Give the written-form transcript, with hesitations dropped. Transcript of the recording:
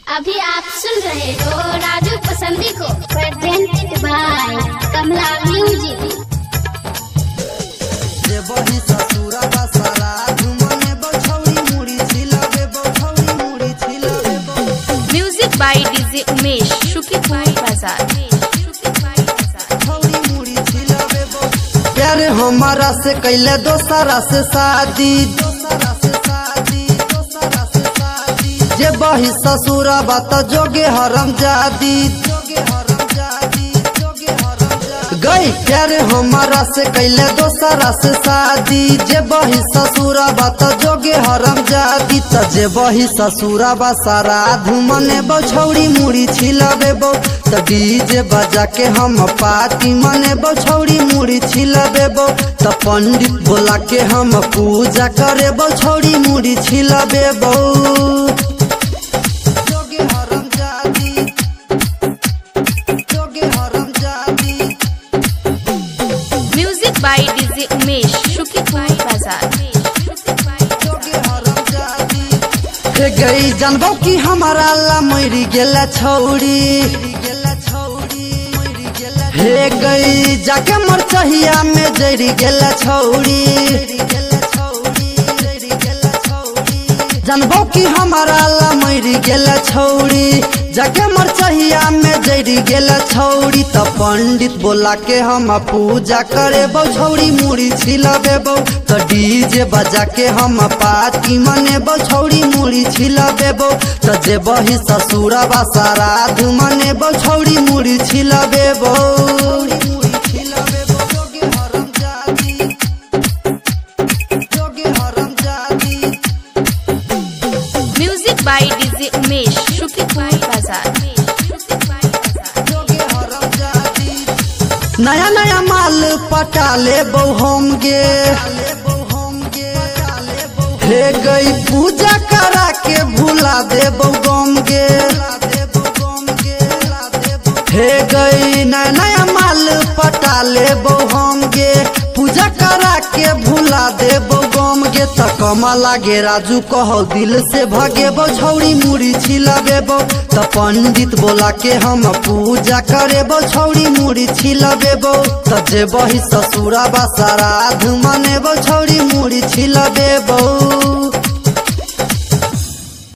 अभी आप सुन रहे हो राजू पसंदी को presented by Kamla music. Music by DJ Umesh शुक्रिया बाजार। प्यार हमारा से कैले दोसरा से शादी, जे बही ससुरा बात जोगे हरम जादी गई। प्यार हमारा से कैले दोसरा से शादी, जे बही ससुरा बात जोगे हरम जादी। त जे बही ससुरा बा सारा धुमने बछौड़ी मुड़ी छिलबे बो, त डीजे बजा के हम पार्टी मने बछौड़ी मुड़ी छिलबे बो। त पंडित बोला के हम पूजा करे बछौड़ी मुड़ी छिलबे बो। म्यूजिक बाय डीजे उमेश शुक्रिया बाजार। गई जानबो कि हमारा ला मरी गेला छौड़ी, हे गई जाके मर चाहिया में जरी गेला छौड़ी। जानबो कि हमारा ला मरी गेला छौड़ी, जाके मर चाहिया में जरी गेला छौड़ी। त पंडित बोला के हम पूजा करे बछौड़ी मुड़ी छिलबे बो, त डीजे बजा के हम पार्टी मने बछौड़ी मुड़ी छिलबे बो। त जे बही ससुरा बा सारा धुमने बछौड़ी मुड़ी छिलबे बो। म्यूजिक बाय डीजे उमेश शुक्रिया बाजार। नया नया माल पटाले बो हम गे, हे गई पूजा करा के भुला दे बो गम गे। हे गई नया नया माल पटाले बो हम गे, पूजा करा के भुला दे बो गम गे। त कमा लागे राजू कहो दिल से भगे बछौड़ी मुड़ी छिलबे बो। त पंडित बोला के हम पूजा करे बछौड़ी मुड़ी छिलबे बो। त जे बही ससुरा बा सारा धुमने बछौड़ी मुड़ी छिलबे बो।